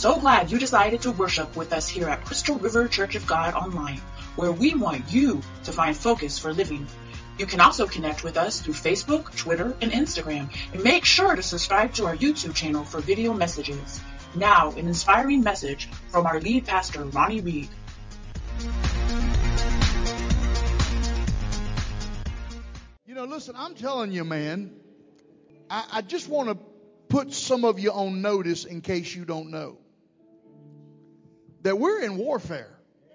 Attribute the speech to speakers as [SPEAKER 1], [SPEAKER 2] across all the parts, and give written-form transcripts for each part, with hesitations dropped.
[SPEAKER 1] so glad you decided to worship with us here at Crystal River Church of God Online, where we want you to find focus for living. You can also connect with us through Facebook, Twitter, and Instagram, and make sure to subscribe to our YouTube channel for video messages. Now, an inspiring message from our lead pastor, Ronnie Reed.
[SPEAKER 2] You know, listen, I'm telling you, man, I just want to put some of you on notice in case you don't know that we're in warfare.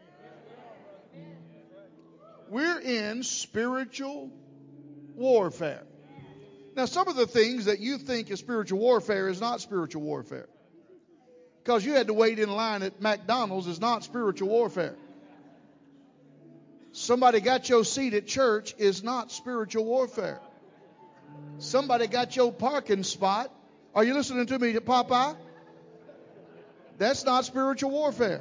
[SPEAKER 2] We're in spiritual warfare. Now, some of the things that you think is spiritual warfare is not spiritual warfare. Because you had to wait in line at McDonald's is not spiritual warfare. Somebody got your seat at church is not spiritual warfare. Somebody got your parking spot. Are you listening to me, Popeye? That's not spiritual warfare.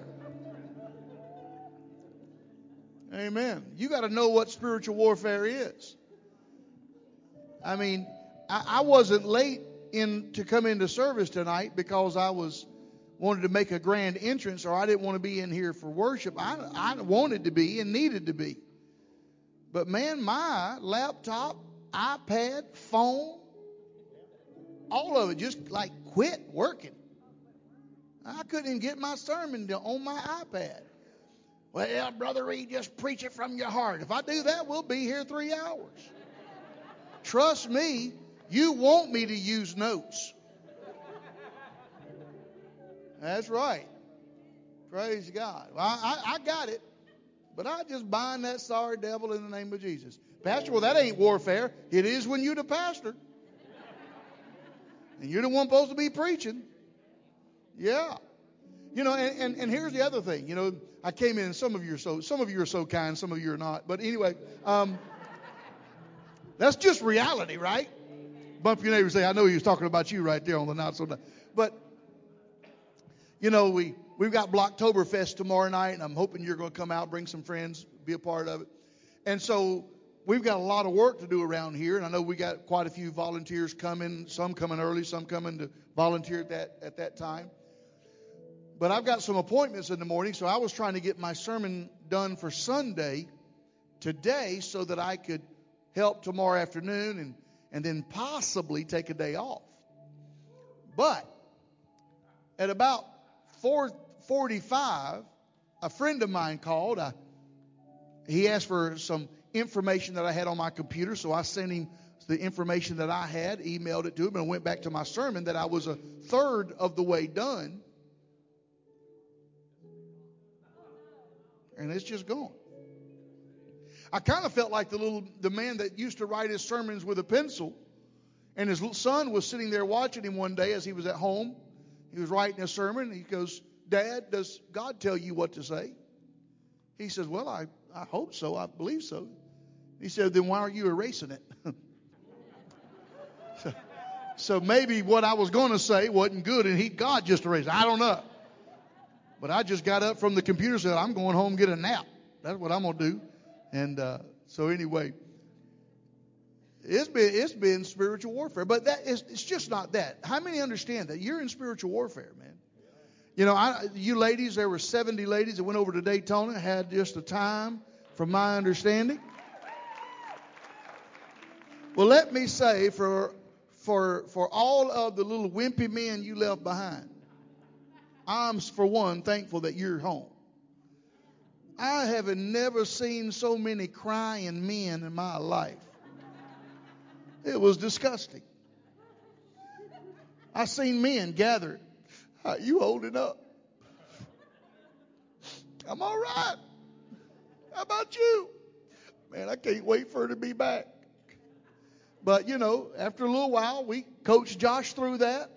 [SPEAKER 2] Amen. You got to know what spiritual warfare is. I mean, I wasn't late to come into service tonight because I wanted to make a grand entrance, or I didn't want to be in here for worship. I wanted to be and needed to be. But man, my laptop, iPad, phone, all of it just like quit working. I couldn't even get my sermon on my iPad. Well, Brother Reed, just preach it from your heart. If I do that, we'll be here 3 hours. Trust me, you want me to use notes. That's right. Praise God. Well, I got it. But I just bind that sorry devil in the name of Jesus. Pastor, well, that ain't warfare. It is when you're the pastor. And you're the one supposed to be preaching. Yeah. You know, and here's the other thing. You know, I came in, and some of you are so kind, some of you are not. But anyway, that's just reality, right? Bump your neighbor and say, I know he was talking about you right there on the not so. But, you know, we've got Blocktoberfest tomorrow night, and I'm hoping you're going to come out, bring some friends, be a part of it. And so we've got a lot of work to do around here, and I know we got quite a few volunteers coming, some coming early, some coming to volunteer at that time. But I've got some appointments in the morning, so I was trying to get my sermon done for Sunday today so that I could help tomorrow afternoon and then possibly take a day off. But at about 4:45, a friend of mine called. He asked for some information that I had on my computer, so I sent him the information that I had, emailed it to him, and went back to my sermon that I was a third of the way done. And it's just gone. I kind of felt like the man that used to write his sermons with a pencil, and his son was sitting there watching him one day as he was at home. He was writing a sermon, and he goes, Dad, does God tell you what to say? He says, well, I hope so. I believe so. He said, then why are you erasing it? So maybe what I was going to say wasn't good, and God just erased it. I don't know. But I just got up from the computer and said, I'm going home and get a nap. That's what I'm going to do. And so anyway, it's been spiritual warfare. But it's just not that. How many understand that? You're in spiritual warfare, man. You know, you ladies, there were 70 ladies that went over to Daytona, had just a time, from my understanding. Well, let me say, for all of the little wimpy men you left behind, I'm, for one, thankful that you're home. I have never seen so many crying men in my life. It was disgusting. I seen men gathered. How you holding up? I'm all right. How about you? Man, I can't wait for her to be back. But, you know, after a little while, we coached Josh through that.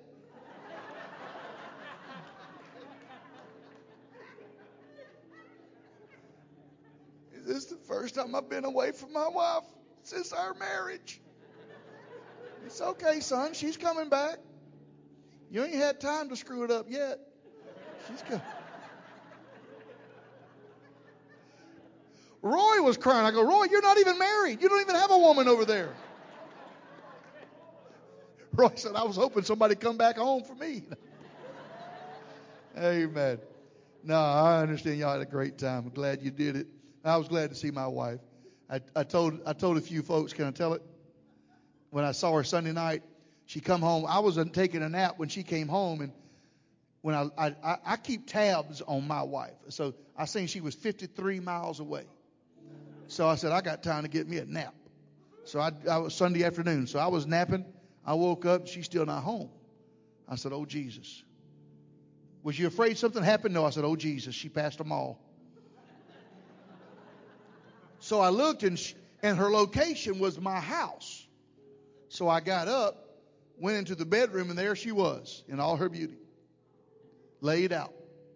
[SPEAKER 2] This is the first time I've been away from my wife since our marriage. It's okay, son. She's coming back. You ain't had time to screw it up yet. She's coming. Roy was crying. I go, Roy, you're not even married. You don't even have a woman over there. Roy said, I was hoping somebody'd come back home for me. Amen. No, I understand y'all had a great time. I'm glad you did it. I was glad to see my wife. I told a few folks, can I tell it? When I saw her Sunday night, she come home. I was taking a nap when she came home, and when I keep tabs on my wife. So I seen she was 53 miles away. So I said, I got time to get me a nap. So I was Sunday afternoon. So I was napping. I woke up. She's still not home. I said, oh, Jesus. Was you afraid something happened? No, I said, oh, Jesus, she passed them all. So I looked, and her location was my house. So I got up, went into the bedroom, and there she was in all her beauty, laid out.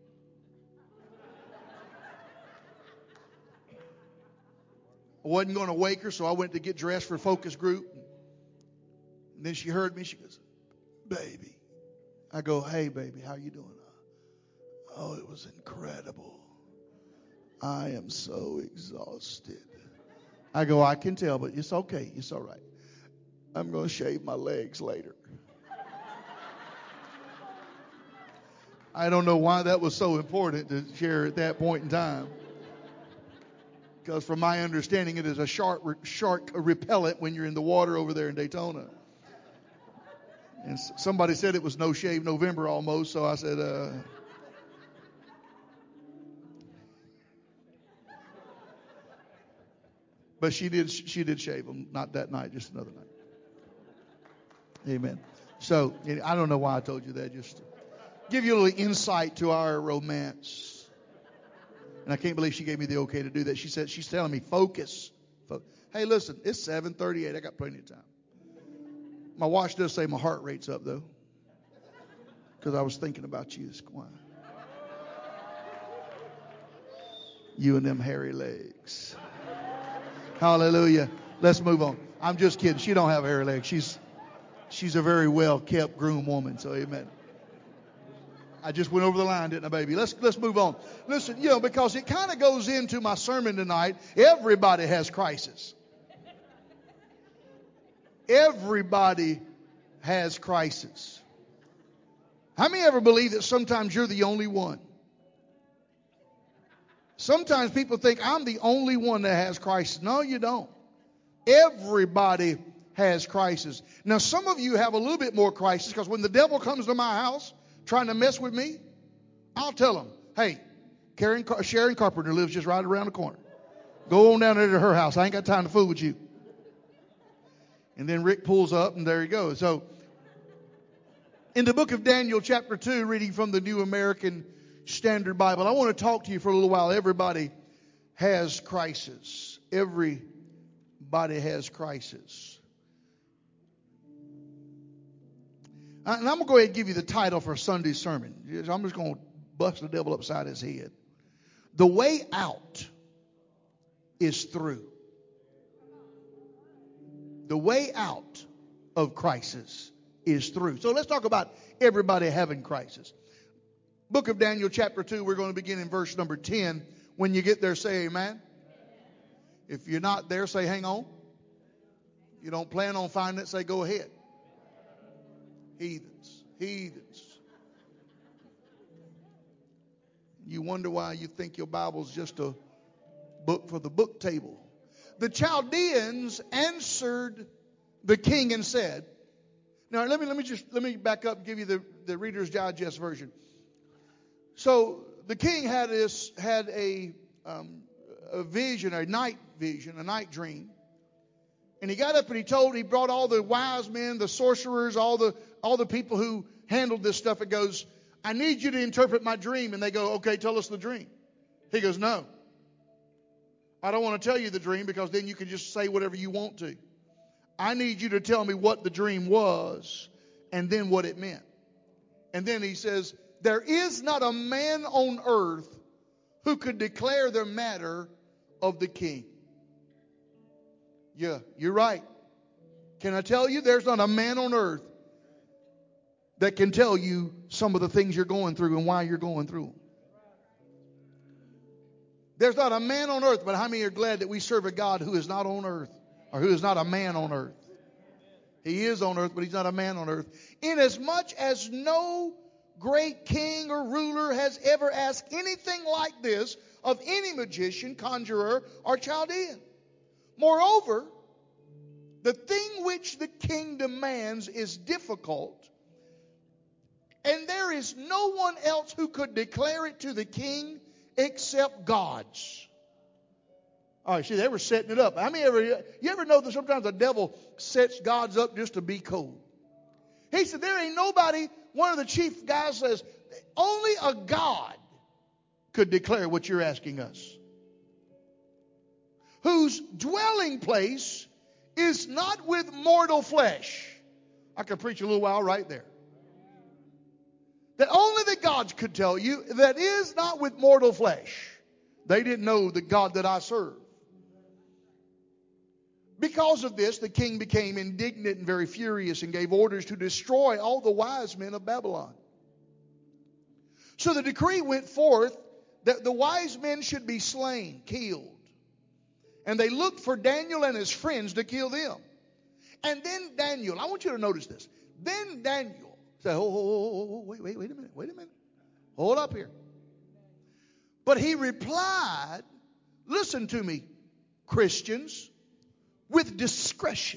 [SPEAKER 2] I wasn't going to wake her, so I went to get dressed for focus group. And then she heard me. She goes, baby. I go, hey, baby, how you doing? Oh, it was incredible. I am so exhausted. I go, I can tell, but it's okay. It's all right. I'm going to shave my legs later. I don't know why that was so important to share at that point in time. Because from my understanding, it is a shark repellent when you're in the water over there in Daytona. And somebody said it was No Shave November almost, so I said, But she did shave them, not that night, just another night. Amen. So I don't know why I told you that, just to give you a little insight to our romance. And I can't believe she gave me the okay to do that. She said, she's telling me, focus. Hey, listen, it's 7:38. I got plenty of time. My watch does say my heart rate's up, though, because I was thinking about you, Squire. You and them hairy legs. Hallelujah. Let's move on. I'm just kidding. She don't have hairy legs. She's a very well-kept, groomed woman, so amen. I just went over the line, didn't I, baby? Let's move on. Listen, because it kind of goes into my sermon tonight. Everybody has crisis. Everybody has crisis. How many ever believe that sometimes you're the only one? Sometimes people think I'm the only one that has crisis. No, you don't. Everybody has crisis. Now, some of you have a little bit more crisis because when the devil comes to my house trying to mess with me, I'll tell him, hey, Sharon Carpenter lives just right around the corner. Go on down there to her house. I ain't got time to fool with you. And then Rick pulls up, and there he goes. So, in the book of Daniel, chapter 2, reading from the New American Standard Bible, I want to talk to you for a little while. Everybody has crisis. Everybody has crisis. And I'm going to go ahead and give you the title for Sunday's sermon. I'm just going to bust the devil upside his head. The way out is through. The way out of crisis is through. So let's talk about everybody having crisis. Book of Daniel, chapter 2, we're going to begin in verse number 10. When you get there, say amen. If you're not there, say hang on. If you don't plan on finding it, say go ahead. Heathens. You wonder why you think your Bible's just a book for the book table. The Chaldeans answered the king and said, now let me back up and give you the Reader's Digest version. So the king had a vision, a night dream. And he got up and he brought all the wise men, the sorcerers, all the people who handled this stuff. It goes, I need you to interpret my dream. And they go, okay, tell us the dream. He goes, no. I don't want to tell you the dream because then you can just say whatever you want to. I need you to tell me what the dream was and then what it meant. And then he says, there is not a man on earth who could declare the matter of the king. Yeah, you're right. Can I tell you, there's not a man on earth that can tell you some of the things you're going through and why you're going through them. There's not a man on earth, but how many are glad that we serve a God who is not on earth, or who is not a man on earth? He is on earth, but he's not a man on earth. Inasmuch as no great king or ruler has ever asked anything like this of any magician, conjurer, or Chaldean. Moreover, the thing which the king demands is difficult, and there is no one else who could declare it to the king except gods. All right, see, they were setting it up. You ever know that sometimes the devil sets gods up just to be cool? He said, there ain't nobody, one of the chief guys says, only a God could declare what you're asking us. Whose dwelling place is not with mortal flesh. I could preach a little while right there. That only the gods could tell you that is not with mortal flesh. They didn't know the God that I serve. Because of this, the king became indignant and very furious and gave orders to destroy all the wise men of Babylon. So the decree went forth that the wise men should be slain, killed. And they looked for Daniel and his friends to kill them. And then Daniel, I want you to notice this. Then Daniel said, wait a minute. Hold up here. But he replied, listen to me, Christians, with discretion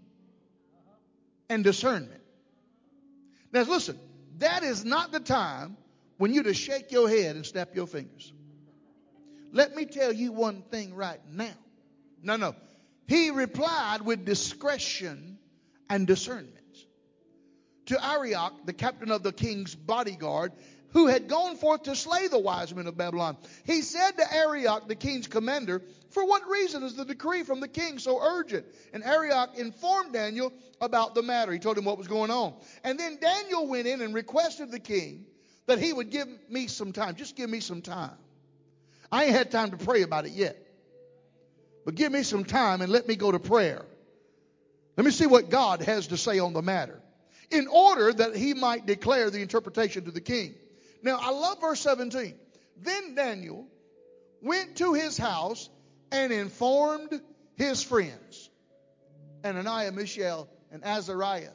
[SPEAKER 2] and discernment. Now listen, that is not the time when you to shake your head and snap your fingers. Let me tell you one thing right now. No. He replied with discretion and discernment to Arioch, the captain of the king's bodyguard, who had gone forth to slay the wise men of Babylon. He said to Arioch, the king's commander, for what reason is the decree from the king so urgent? And Arioch informed Daniel about the matter. He told him what was going on. And then Daniel went in and requested the king that he would give me some time. Just give me some time. I ain't had time to pray about it yet. But give me some time and let me go to prayer. Let me see what God has to say on the matter, in order that he might declare the interpretation to the king. Now, I love verse 17. Then Daniel went to his house and informed his friends, Ananiah, Mishael, and Azariah,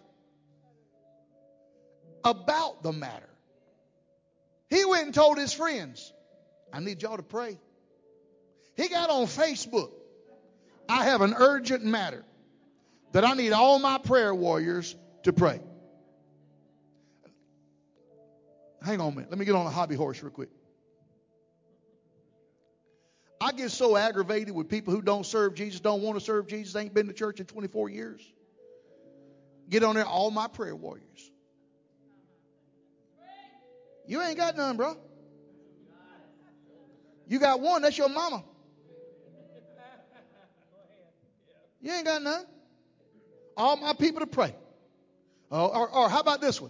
[SPEAKER 2] about the matter. He went and told his friends, I need y'all to pray. He got on Facebook. I have an urgent matter that I need all my prayer warriors to pray. Hang on a minute. Let me get on a hobby horse real quick. I get so aggravated with people who don't serve Jesus, don't want to serve Jesus, ain't been to church in 24 years. Get on there, all my prayer warriors. You ain't got none, bro. You got one, that's your mama. You ain't got none. All my people to pray. Or how about this one?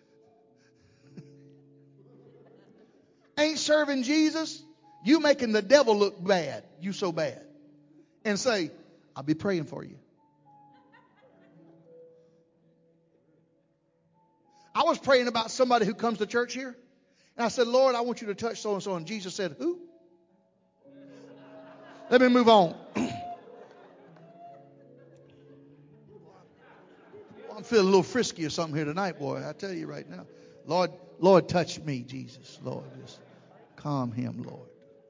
[SPEAKER 2] Ain't serving Jesus, you making the devil look bad. You so bad. And say, I'll be praying for you. I was praying about somebody who comes to church here. And I said, Lord, I want you to touch so-and-so. And Jesus said, who? Let me move on. I'm feeling a little frisky or something here tonight, boy. I tell you right now. Lord, touch me, Jesus. Lord, just calm him, Lord.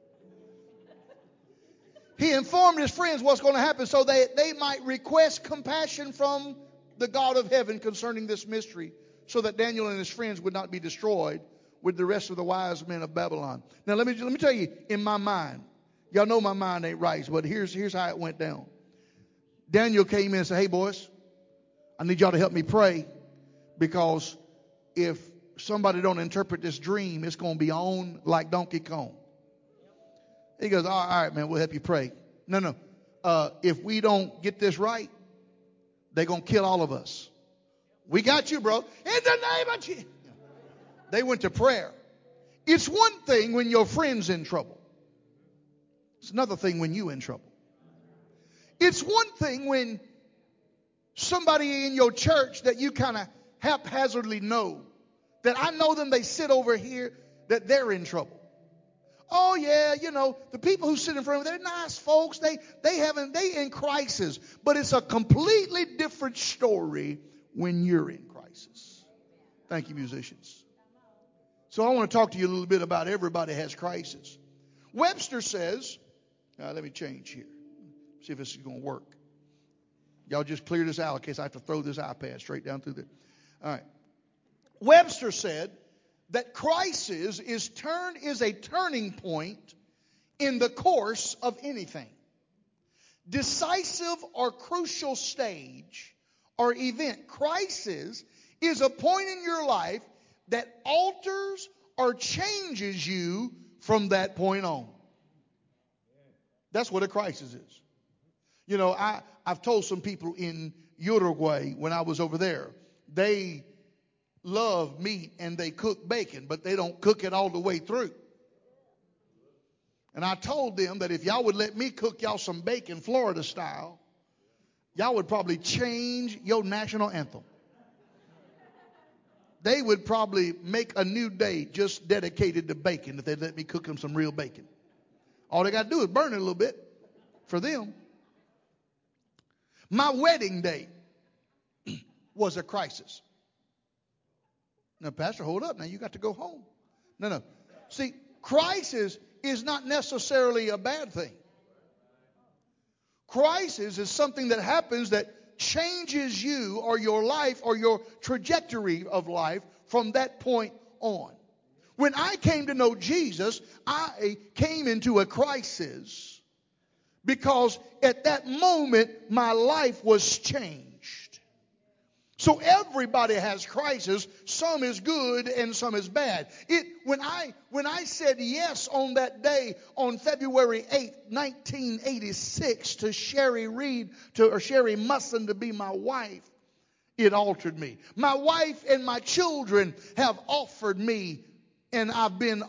[SPEAKER 2] He informed his friends what's going to happen so they might request compassion from the God of heaven concerning this mystery, so that Daniel and his friends would not be destroyed with the rest of the wise men of Babylon. Now, let me tell you, in my mind, y'all know my mind ain't right, but here's how it went down. Daniel came in and said, hey, boys, I need y'all to help me pray, because if somebody don't interpret this dream, it's going to be on like Donkey Kong. He goes, all right, man, we'll help you pray. No. If we don't get this right, they're going to kill all of us. We got you, bro. In the name of Jesus. They went to prayer. It's one thing when your friend's in trouble. It's another thing when you're in trouble. It's one thing when somebody in your church that you kind of haphazardly know, that I know them, they sit over here, that they're in trouble. Oh yeah, the people who sit in front of them, they're nice folks. They in crisis. But it's a completely different story when you're in crisis. Thank you, musicians. So I want to talk to you a little bit about everybody has crisis. Webster says, let me change here. See if this is going to work. Y'all just clear this out in case I have to throw this iPad straight down through there. All right. Webster said that crisis is a turning point in the course of anything. Decisive or crucial stage or event. Crisis is a point in your life that alters or changes you from that point on. That's what a crisis is. You know, I've told some people in Uruguay when I was over there, they love meat and they cook bacon, but they don't cook it all the way through. And I told them that if y'all would let me cook y'all some bacon Florida style, y'all would probably change your national anthem. They would probably make a new day just dedicated to bacon if they'd let me cook them some real bacon. All they got to do is burn it a little bit for them. My wedding day was a crisis. Now, Pastor, hold up. Now you got to go home. No. See, crisis is not necessarily a bad thing. Crisis is something that happens that changes you or your life or your trajectory of life from that point on. When I came to know Jesus, I came into a crisis because at that moment my life was changed. So everybody has crisis. Some is good and some is bad. When I said yes on that day on February 8th, 1986 to Sherry Musson to be my wife, it altered me. My wife and my children have offered me and I've been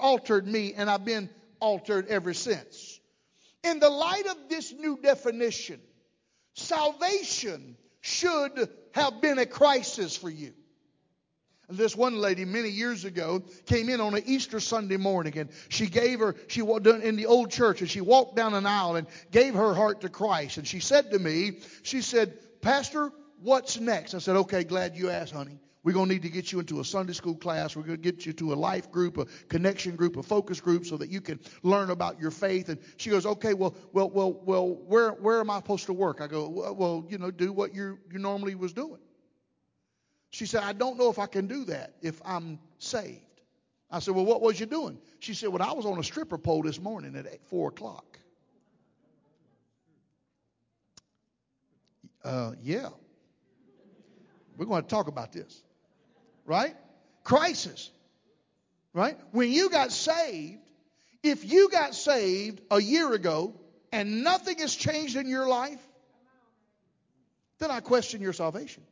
[SPEAKER 2] altered ever since. In the light of this new definition, salvation should have been a crisis for you. This one lady many years ago came in on an Easter Sunday morning, and she walked in the old church, and she walked down an aisle and gave her heart to Christ. And she said to me, Pastor, what's next? I said, okay, glad you asked, honey. We're going to need to get you into a Sunday school class. We're going to get you to a life group, a connection group, a focus group so that you can learn about your faith. And she goes, okay, well, where am I supposed to work? I go, well, do what you normally was doing. She said, I don't know if I can do that if I'm saved. I said, well, what was you doing? She said, well, I was on a stripper pole this morning at 4 o'clock. Yeah. We're going to talk about this. Right? Crisis. Right? When you got saved, if you got saved a year ago and nothing has changed in your life, then I question your salvation.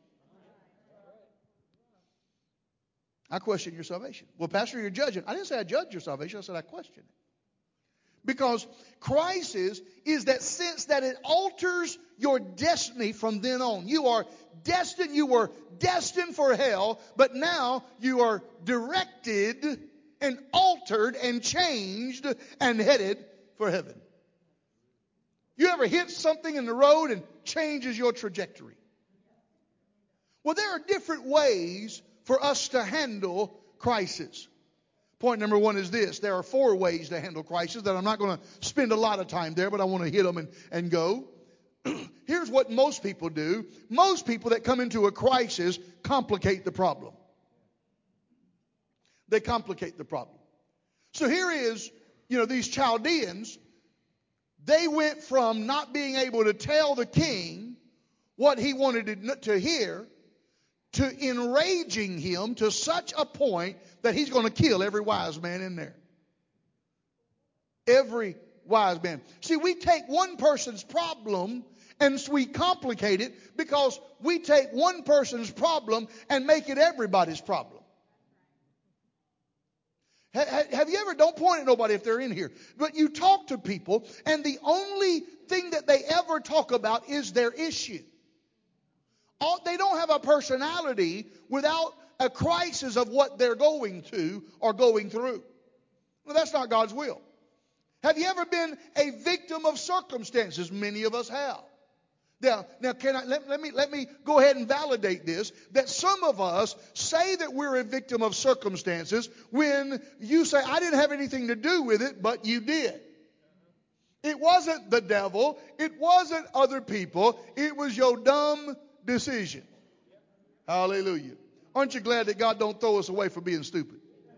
[SPEAKER 2] I question your salvation. Well, Pastor, you're judging. I didn't say I judge your salvation. I said I question it. Because crisis is that sense that it alters your destiny from then on. You were destined for hell, but now you are directed and altered and changed and headed for heaven. You ever hit something in the road and changes your trajectory? Well, there are different ways for us to handle crisis. Point number one is this. There are 4 ways to handle crisis that I'm not going to spend a lot of time there, but I want to hit them and go. Here's what most people do. Most people that come into a crisis complicate the problem. They complicate the problem. So here is, these Chaldeans, they went from not being able to tell the king what he wanted to hear to enraging him to such a point that he's going to kill every wise man in there. Every wise man. See, we take one person's problem and we complicate it because we take one person's problem and make it everybody's problem. Have you ever, don't point at nobody if they're in here, but you talk to people and the only thing that they ever talk about is their issue. They don't have a personality without a crisis of what they're going to or going through. Well, that's not God's will. Have you ever been a victim of circumstances? Many of us have. Now let me go ahead and validate this, that some of us say that we're a victim of circumstances when you say, I didn't have anything to do with it, but you did. It wasn't the devil. It wasn't other people. It was your dumb decision. Hallelujah. Aren't you glad that God don't throw us away for being stupid?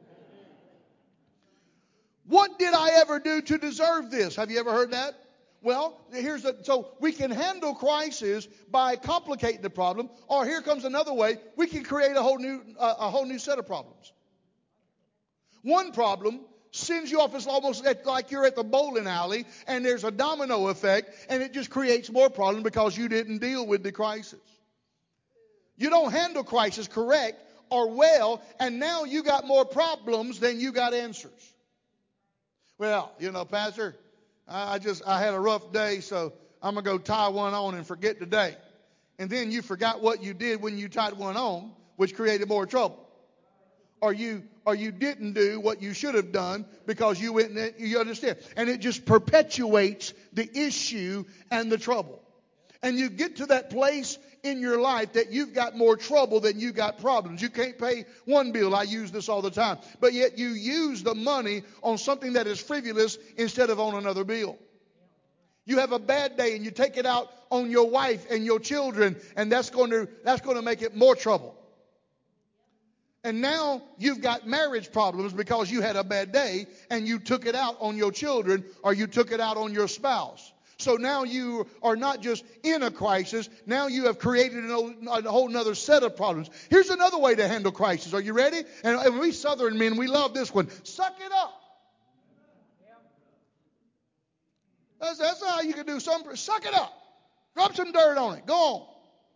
[SPEAKER 2] What did I ever do to deserve this? Have you ever heard that? Well, so we can handle crisis by complicating the problem, or here comes another way, we can create a whole new set of problems. One problem sends you off, it's almost like you're at the bowling alley and there's a domino effect and it just creates more problems because you didn't deal with the crisis. You don't handle crisis correct or well, and now you got more problems than you got answers. Well, Pastor, I had a rough day, so I'm going to go tie one on and forget the day. And then you forgot what you did when you tied one on, which created more trouble. Or you didn't do what you should have done because you went and you understand. And it just perpetuates the issue and the trouble. And you get to that place in your life that you've got more trouble than you got problems. You can't pay one bill. I use this all the time. But yet you use the money on something that is frivolous instead of on another bill. You have a bad day and you take it out on your wife and your children, and that's going to make it more trouble. And now you've got marriage problems because you had a bad day and you took it out on your children or you took it out on your spouse. So now you are not just in a crisis. Now you have created a whole nother set of problems. Here's another way to handle crisis. Are you ready? And we Southern men, we love this one. Suck it up. That's how you can do something. Suck it up. Drop some dirt on it. Go on.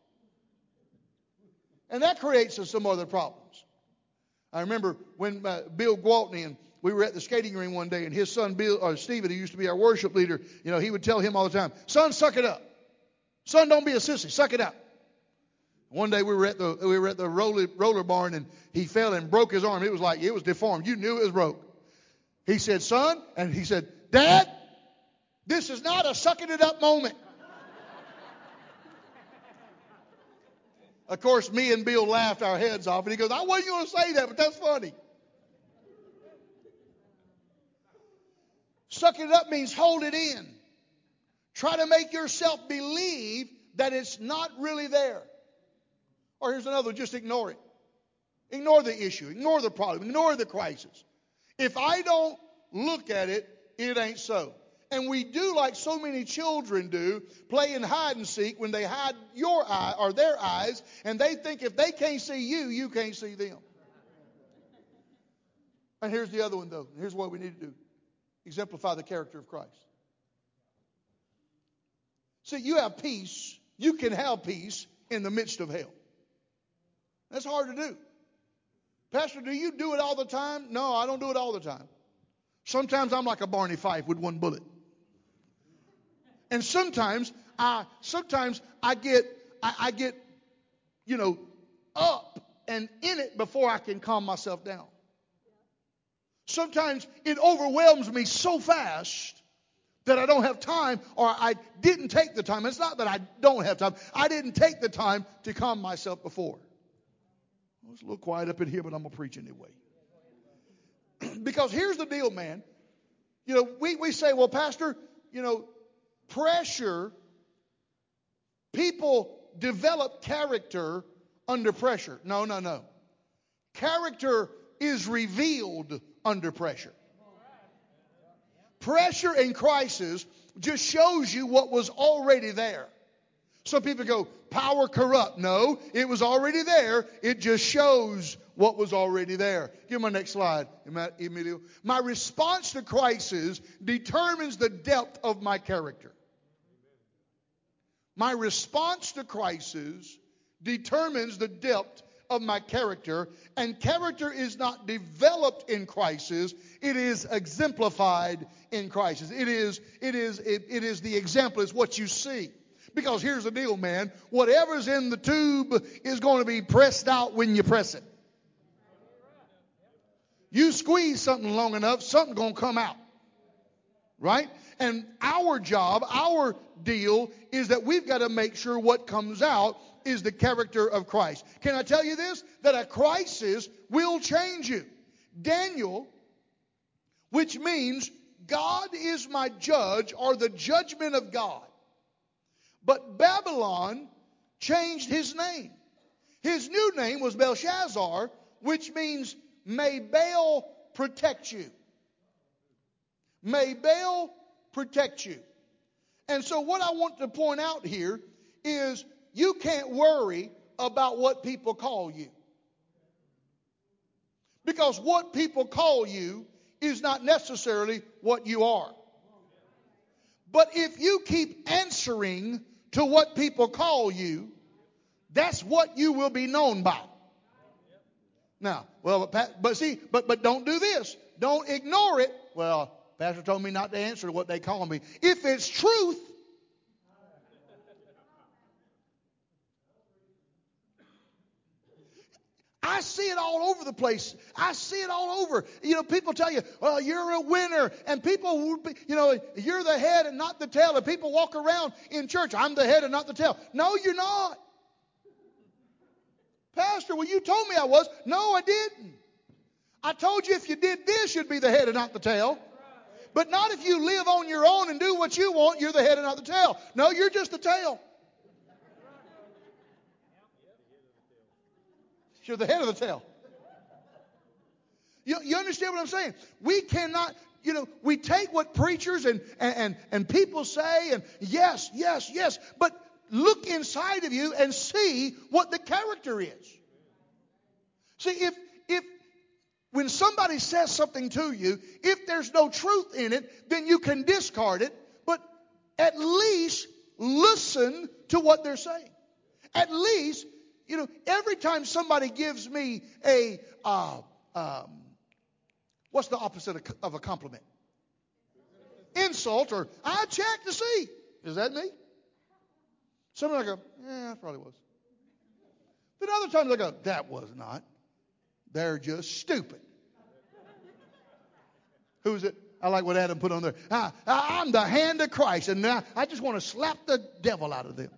[SPEAKER 2] And that creates some other problems. I remember when Bill Gwaltney and we were at the skating ring one day, and his son Stephen, who used to be our worship leader, he would tell him all the time, son, suck it up. Son, don't be a sissy. Suck it up. One day we were at the roller barn, and he fell and broke his arm. It was deformed. You knew it was broke. He said, son, and he said, Dad, this is not a sucking it up moment. Of course, me and Bill laughed our heads off, and he goes, I wasn't going to say that, but that's funny. Suck it up means hold it in. Try to make yourself believe that it's not really there. Or here's another, just ignore it. Ignore the issue. Ignore the problem. Ignore the crisis. If I don't look at it, it ain't so. And we do like so many children do, playing hide and seek when they hide your eye or their eyes, and they think if they can't see you, you can't see them. And here's the other one, though. Here's what we need to do. Exemplify the character of Christ. See, you have peace. You can have peace in the midst of hell. That's hard to do. Pastor, do you do it all the time? No, I don't do it all the time. Sometimes I'm like a Barney Fife with one bullet. And sometimes I get up and in it before I can calm myself down. Sometimes it overwhelms me so fast that I don't have time, or I didn't take the time. It's not that I don't have time. I didn't take the time to calm myself before. Well, it's a little quiet up in here, but I'm going to preach anyway. Because here's the deal, man. We say, well, Pastor, pressure, people develop character under pressure. No. Character is revealed under pressure. Pressure and crisis just shows you what was already there. Some people go, power corrupt. No, it was already there. It just shows what was already there. Give me my next slide, Emilio. My response to crisis determines the depth of my character. My response to crisis determines the depth of my character, and character is not developed in crisis, it is exemplified in crisis. It is the example, it's what you see. Because here's the deal, man, whatever's in the tube is going to be pressed out when you press it. You squeeze something long enough, something's going to come out. Right? And our job, our deal is that we've got to make sure what comes out is the character of Christ. Can I tell you this? That a crisis will change you. Daniel, which means God is my judge, or the judgment of God. But Babylon changed his name. His new name was Belshazzar, which means may Baal protect you. May Baal protect you. And so what I want to point out here is you can't worry about what people call you. Because what people call you is not necessarily what you are. But if you keep answering to what people call you, that's what you will be known by. Now, well, but don't do this. Don't ignore it. Well, Pastor told me not to answer what they call me. If it's truth, I see it all over the place. I see it all over. You know, people tell you, well, you're a winner. And people, you're the head and not the tail. And people walk around in church, I'm the head and not the tail. No, you're not. Pastor, well, you told me I was. No, I didn't. I told you if you did this, you'd be the head and not the tail. But not if you live on your own and do what you want, you're the head and not the tail. No, you're just the tail. You're the head of the tail. You understand what I'm saying? We cannot, we take what preachers and people say and yes, but look inside of you and see what the character is. See, if when somebody says something to you, if there's no truth in it, then you can discard it, but at least listen to what they're saying. At least, every time somebody gives me a, what's the opposite of a compliment? Insult, or I check to see. Is that me? Sometimes I go, yeah, that probably was. Then other times I go, that was not. They're just stupid. Who is it? I like what Adam put on there. I'm the hand of Christ, and I just want to slap the devil out of them.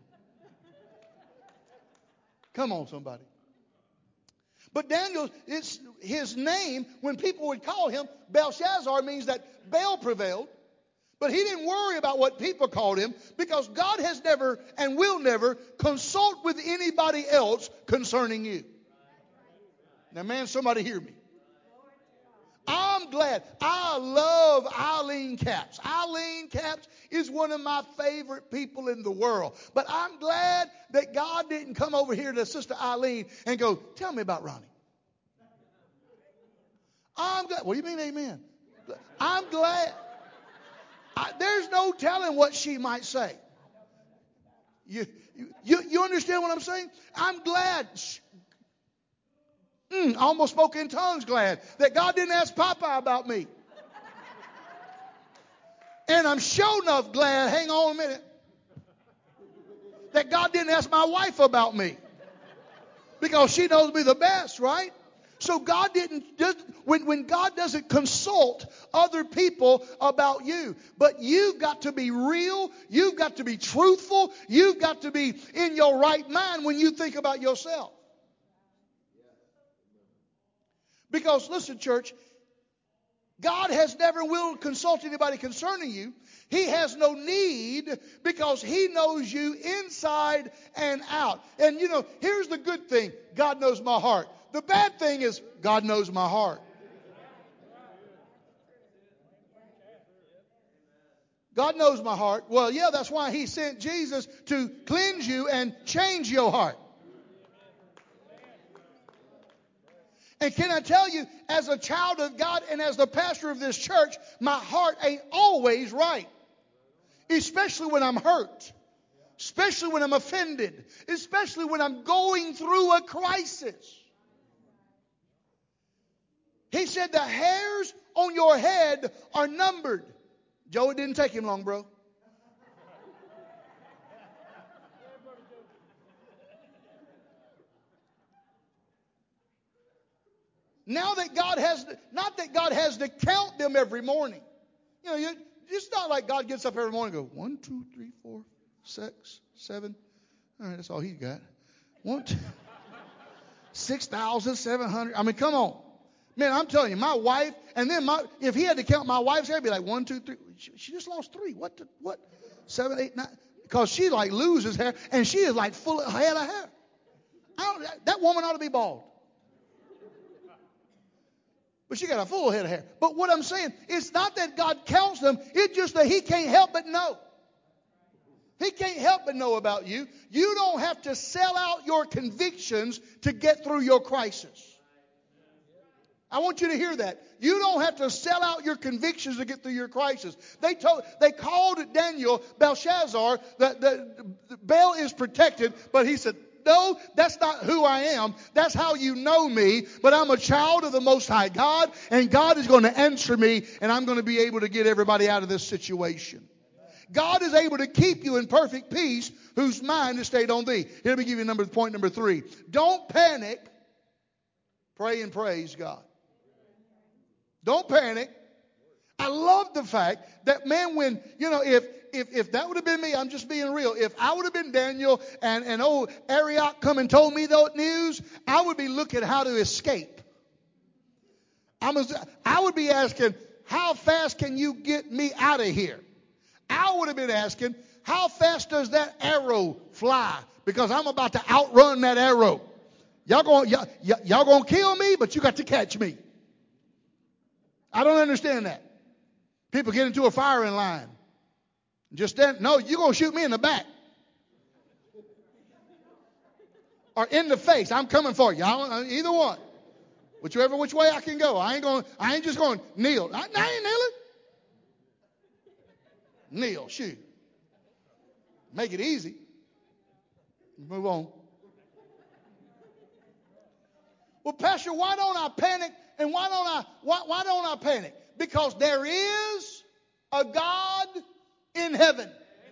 [SPEAKER 2] Come on, somebody. But Daniel, his name, when people would call him, Belshazzar means that Baal prevailed. But he didn't worry about what people called him, because God has never and will never consult with anybody else concerning you. Now, man, somebody hear me. I'm glad. I love Eileen Capps. Eileen Capps is one of my favorite people in the world. But I'm glad that God didn't come over here to Sister Eileen and go, tell me about Ronnie. I'm glad. What do you mean, amen? I'm glad. There's no telling what she might say. You understand what I'm saying? I'm glad. I almost spoke in tongues glad that God didn't ask Papa about me. And I'm sure enough glad, hang on a minute, that God didn't ask my wife about me. Because she knows me the best, right? So God when God doesn't consult other people about you, but you've got to be real, you've got to be truthful, you've got to be in your right mind when you think about yourself. Because listen, church, God has never will consult anybody concerning you. He has no need, because he knows you inside and out. And here's the good thing. God knows my heart. The bad thing is God knows my heart. God knows my heart. Well, yeah, that's why he sent Jesus to cleanse you and change your heart. And can I tell you, as a child of God and as the pastor of this church, my heart ain't always right. Especially when I'm hurt. Especially when I'm offended. Especially when I'm going through a crisis. He said the hairs on your head are numbered. Joe, it didn't take him long, bro. Now that God has, not that God has to count them every morning. It's not like God gets up every morning and goes, 1, 2, 3, 4, 6, 7. All right, that's all he's got. 1, 2, 6,700. I mean, come on. Man, I'm telling you, my wife, and then if he had to count my wife's hair, it'd be like 1, 2, 3. She just lost 3. What? 7, 8, 9. Because she like loses hair, and she is like full of head of hair. That woman ought to be bald. But she got a full head of hair. But what I'm saying, it's not that God counts them. It's just that he can't help but know. He can't help but know about you. You don't have to sell out your convictions to get through your crisis. I want you to hear that. You don't have to sell out your convictions to get through your crisis. They called Daniel Belshazzar. Bel is protected, but he said, no, that's not who I am. That's how you know me. But I'm a child of the Most High God, and God is going to answer me, and I'm going to be able to get everybody out of this situation. God is able to keep you in perfect peace whose mind is stayed on thee. Here, let me give you point number 3. Don't panic. Pray and praise God. Don't panic. I love the fact that, man, when, if that would have been me, I'm just being real. If I would have been Daniel and old Arioch come and told me that news, I would be looking how to escape. I would be asking, how fast can you get me out of here? I would have been asking, how fast does that arrow fly? Because I'm about to outrun that arrow. Y'all gonna kill me, but you got to catch me. I don't understand that. People get into a firing line. Just stand. No, you're going to shoot me in the back. Or in the face. I'm coming for you. Either one. Which way I can go. I ain't just going to kneel. I ain't kneeling. Kneel. Shoot. Make it easy. Move on. Well, Pastor, why don't I panic? And why don't I panic? Because there is a God in heaven.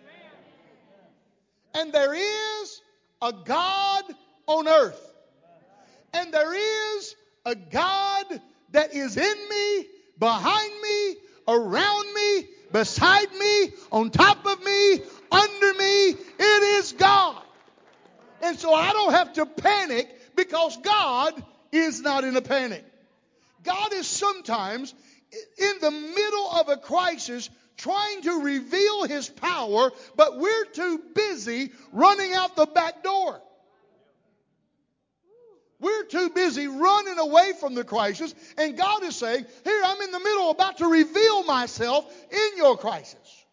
[SPEAKER 2] And there is a God on earth. And there is a God that is in me, behind me, around me, beside me, on top of me, under me. It is God. And so I don't have to panic because God is not in a panic. God is sometimes in the middle of a crisis trying to reveal his power, but we're too busy running out the back door. We're too busy running away from the crisis, and God is saying, here, I'm in the middle about to reveal myself in your crisis.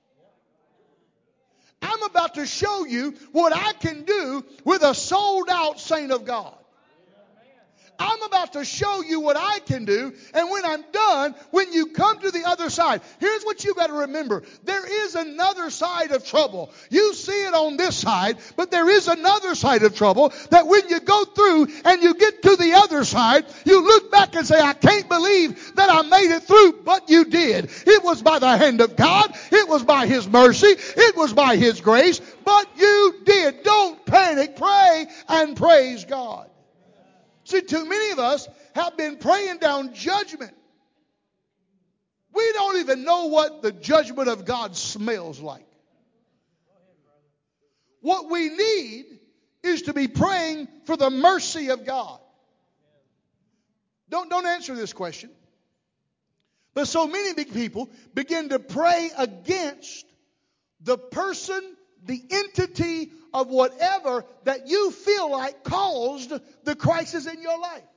[SPEAKER 2] I'm about to show you what I can do with a sold out saint of God. I'm about to show you what I can do. And when I'm done, when you come to the other side, here's what you got to remember. There is another side of trouble. You see it on this side, but there is another side of trouble that when you go through and you get to the other side, you look back and say, I can't believe that I made it through, but you did. It was by the hand of God. It was by his mercy. It was by his grace, but you did. Don't panic. Pray and praise God. See, too many of us have been praying down judgment. We don't even know what the judgment of God smells like. What we need is to be praying for the mercy of God. Don't answer this question. But so many big people begin to pray against the person, the entity of whatever that you feel like caused the crisis in your life.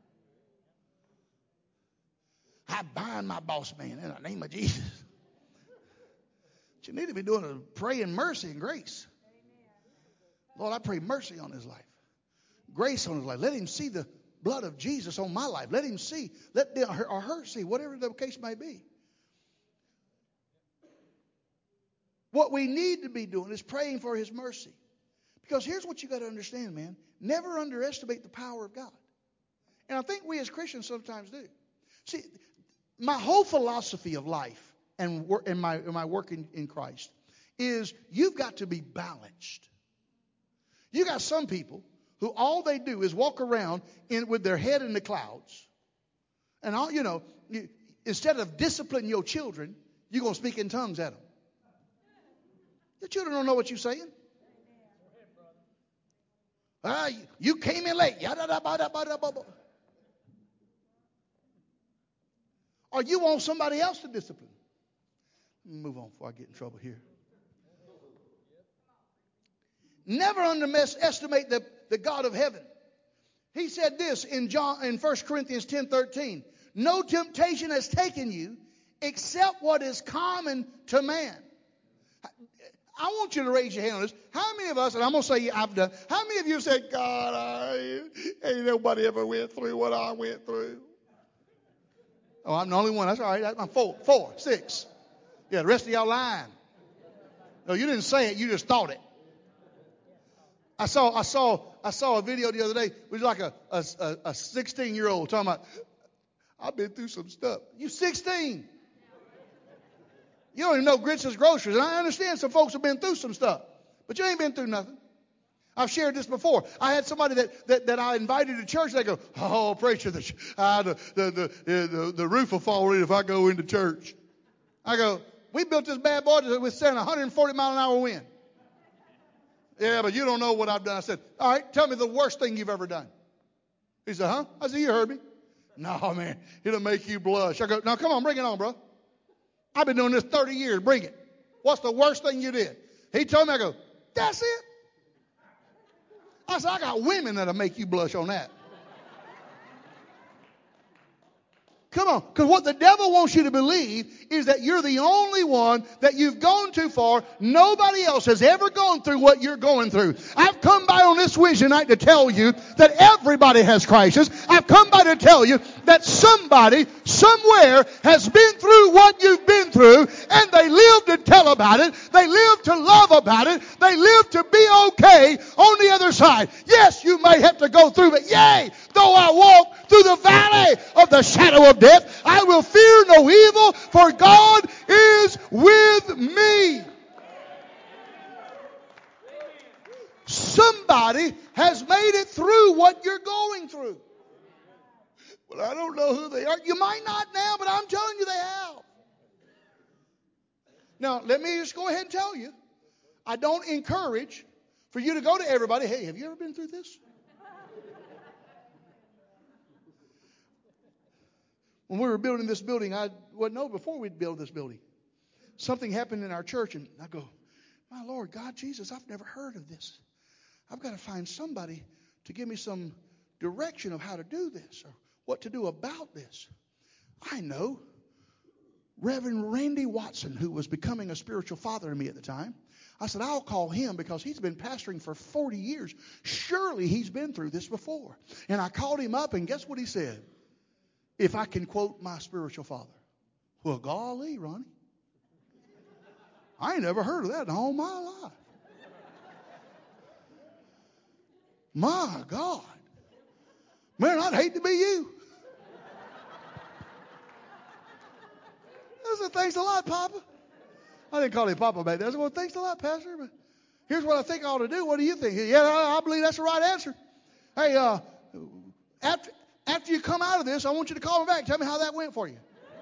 [SPEAKER 2] I bind my boss man in the name of Jesus. What you need to be doing is praying mercy and grace. Lord, I pray mercy on his life. Grace on his life. Let him see the blood of Jesus on my life. Let him see. Let them or her see, whatever the case may be. What we need to be doing is praying for his mercy. Because here's what you got to understand, man. Never underestimate the power of God. And I think we as Christians sometimes do. See, my whole philosophy of life and my work in Christ is you've got to be balanced. You got some people who all they do is walk around with their head in the clouds. And instead of disciplining your children, You're going to speak in tongues at them. The children don't know what you're saying. You came in late. Or you want somebody else to discipline. Let me move on before I get in trouble here. Never underestimate the God of heaven. He said this in 1 Corinthians 10:13. No temptation has taken you except what is common to man. I want you to raise your hand on this. How many of us, and I'm going to say I've done, how many of you said, God, ain't nobody ever went through what I went through? Oh, I'm the only one. That's all right. I'm four, six. Yeah, the rest of y'all lying. No, you didn't say it. You just thought it. I saw a video the other day. It was like a 16-year-old talking about, I've been through some stuff. You 16. You don't even know Gritz's groceries. And I understand some folks have been through some stuff. But you ain't been through nothing. I've shared this before. I had somebody that I invited to church. They go, oh, preacher, the roof will fall in if I go into church. I go, we built this bad boy to withstand 140 mile an hour wind. Yeah, but you don't know what I've done. I said, all right, tell me the worst thing you've ever done. He said, huh? I said, you heard me. No, man, it'll make you blush. I go, now come on, bring it on, bro. I've been doing this 30 years. Bring it. What's the worst thing you did? He told me, I go, that's it. I said, I got women that'll make you blush on that. Come on, because what the devil wants you to believe is that you're the only one, that you've gone too far. Nobody else has ever gone through what you're going through. I've come by on this Wednesday night to tell you that everybody has crisis. I've come by to tell you that somebody, somewhere, has been through what you've been through, and they live to tell about it. They live to love about it. They live to be okay on the other side. Yes, you may have to go through, but yea, though I walk through the valley of the shadow of death, I will fear no evil, for God is with me. Somebody has made it through what you're going through. Well, I don't know who they are. You might not now, but I'm telling you they have. Now, let me just go ahead and tell you, I don't encourage for you to go to everybody, hey, have you ever been through this? When we were building this building, I wouldn't know before we'd build this building. Something happened in our church, and I go, my Lord, God, Jesus, I've never heard of this. I've got to find somebody to give me some direction of how to do this or what to do about this. I know Reverend Randy Watson, who was becoming a spiritual father to me at the time. I said, I'll call him because he's been pastoring for 40 years. Surely he's been through this before. And I called him up, and guess what he said? If I can quote my spiritual father. Well, golly, Ronnie. I ain't never heard of that in all my life. My God. Man, I'd hate to be you. I said, thanks a lot, Papa. I didn't call him Papa back then. I said, well, thanks a lot, Pastor. But here's what I think I ought to do. What do you think? Yeah, I believe that's the right answer. Hey, after you come out of this, I want you to call me back and tell me how that went for you.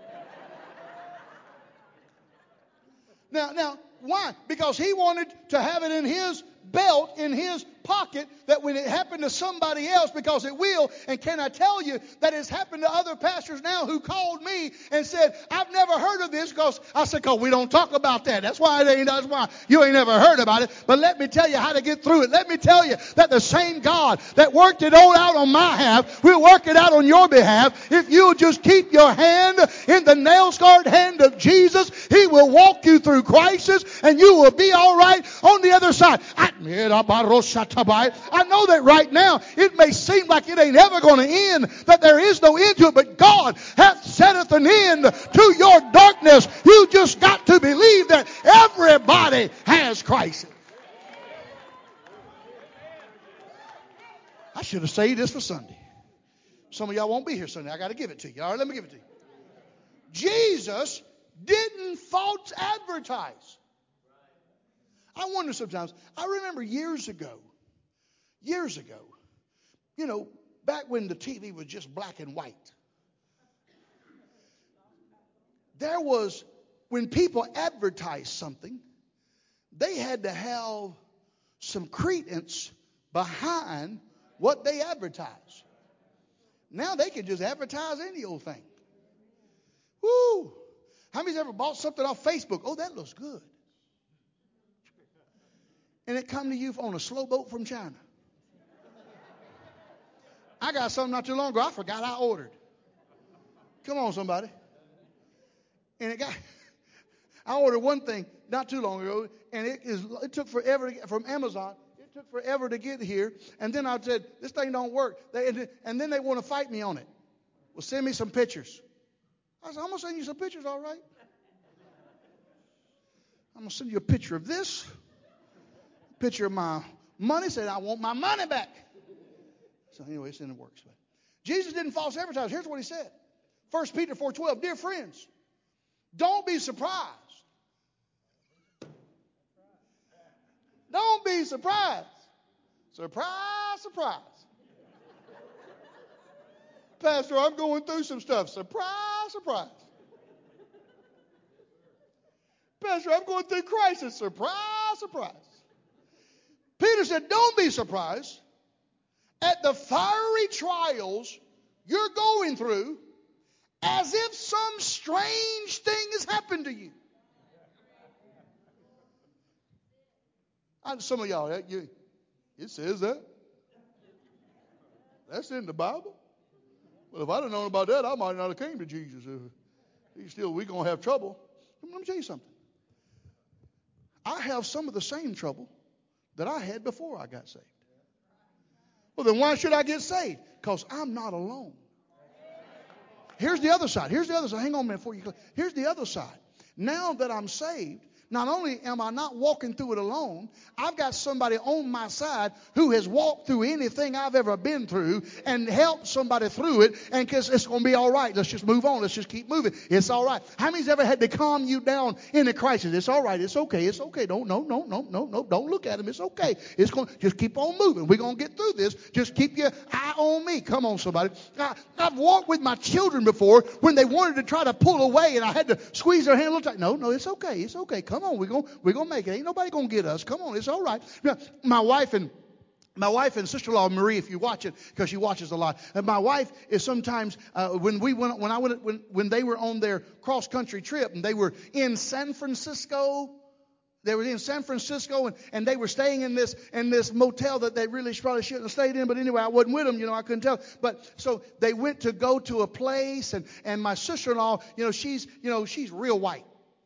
[SPEAKER 2] Now, why? Because he wanted to have it in his belt, in his pocket, that when it happened to somebody else, because it will, and can I tell you that it's happened to other pastors now who called me and said, I've never heard of this, because I said, because we don't talk about that. That's why you ain't never heard about it. But let me tell you how to get through it. Let me tell you that the same God that worked it all out on my behalf will work it out on your behalf. If you'll just keep your hand in the nail-scarred hand of Jesus, he will walk you through crisis, and you will be all right on the other side. I know that right now it may seem like it ain't ever going to end, that there is no end to it, but God hath setteth an end to your darkness. You just got to believe that everybody has crisis. I should have saved this for Sunday. Some of y'all won't be here Sunday. I got to give it to you. All right, let me give it to you. Jesus didn't false advertise. I wonder sometimes, I remember years ago, back when the TV was just black and white, there was when people advertise something, they had to have some credence behind what they advertise. Now they can just advertise any old thing. Woo! How many's ever bought something off Facebook? Oh, that looks good. And it come to you on a slow boat from China. I got something not too long ago I forgot I ordered. Come on, somebody. And I ordered one thing not too long ago, and it took forever from Amazon. It took forever to get here. And then I said, this thing don't work. And then they want to fight me on it. Well, send me some pictures. I said, I'm going to send you some pictures, all right? I'm going to send you a picture of this. Picture of my money. Said, I want my money back. So anyway, it's in the works. But Jesus didn't false advertise. Here's what he said. 1 Peter 4:12. Dear friends, don't be surprised. Don't be surprised. Surprise, surprise. Pastor, I'm going through some stuff. Surprise, surprise. Pastor, I'm going through crisis. Surprise, surprise. Peter said, don't be surprised at the fiery trials you're going through as if some strange thing has happened to you. Some of y'all, it says that. That's in the Bible. Well, if I'd have known about that, I might not have came to Jesus. We're going to have trouble. Let me tell you something. I have some of the same trouble that I had before I got saved. Well, then why should I get saved? Because I'm not alone. Here's the other side. Hang on a minute before you go. Here's the other side. Now that I'm saved, not only am I not walking through it alone, I've got somebody on my side who has walked through anything I've ever been through and helped somebody through it, and because it's going to be all right. Let's just move on. Let's just keep moving. It's all right. How many's ever had to calm you down in a crisis? It's all right. It's okay. It's okay. No. Don't look at him. It's okay. It's going. Just keep on moving. We're going to get through this. Just keep your eye on me. Come on, somebody. I've walked with my children before when they wanted to try to pull away, and I had to squeeze their hand a little tight. No, it's okay. It's okay. Come on, we're gonna make it. Ain't nobody gonna get us. Come on, it's all right. My wife and sister-in-law Marie, if you watch it, because she watches a lot. And my wife is sometimes when they were on their cross-country trip and they were in San Francisco. They were in San Francisco and they were staying in this motel that they really probably shouldn't have stayed in. But anyway, I wasn't with them, I couldn't tell. But so they went to go to a place, and my sister-in-law, she's real white.